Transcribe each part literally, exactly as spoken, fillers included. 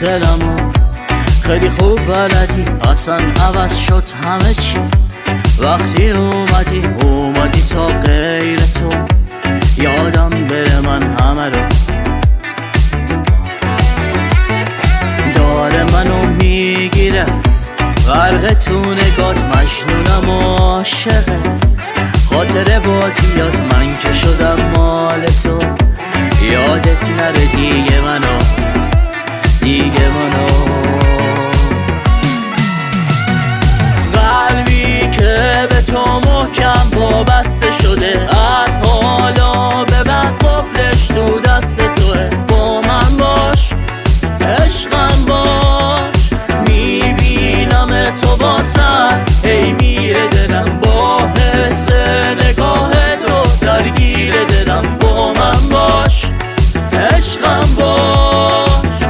دلمو خیلی خوب بلدی، اصلا عوض شد همه چی وقتی اومدی اومدی تا غیر تو یادم بره من همه رو داره منو میگیره غرق تو نگات مجنونم و عاشقه خاطر بازیات من که شدم مال تو یادت نره دیگه منو دیگه منو قلبی که به تو محکم وابسته شده از حالا به بعد قفلش تو دست توه با من باش عشقم باش میبینم تو واسط ای میره دلم با حس نگاه تو درگیر دلم با من باش عشقم باش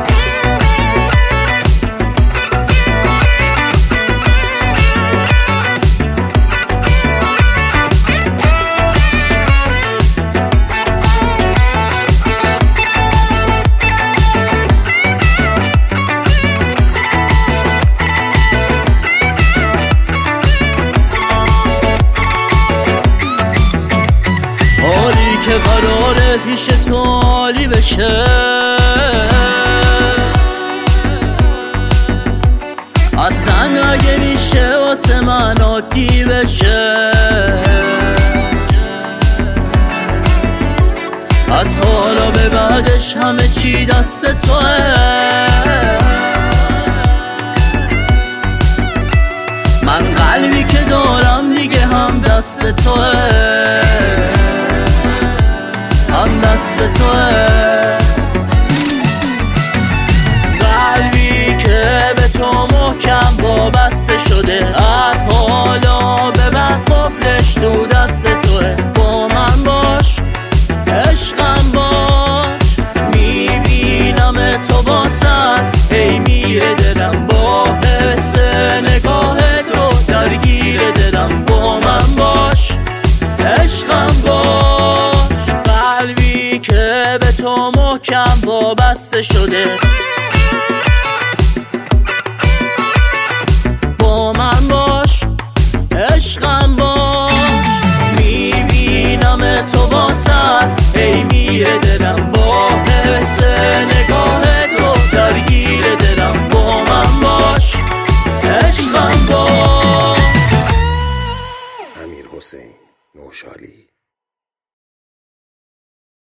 حالی که قراره پیش تو عالی بشه اصلا اگه میشه واسه من عادی بشه از حالا به بعدش همه چی دست توه من قلبی که دارم دیگه هم دست توه هم دست توه قلبی که به تو محکم وابسته شده از حالا به بعد قفلش تو دست توه با من باش عشقم باش میبینم تو واسط ای میره دلم با حس نگاه تو درگیر دلم با من باش عشقم باش قلبی که به تو محکم وابسته شده با من باش عشقم باش میبینم تو واسط ای میره دلم با حس نگاه تو درگیر دلم با من باش عشقم باش. امیرحسین نوشالی.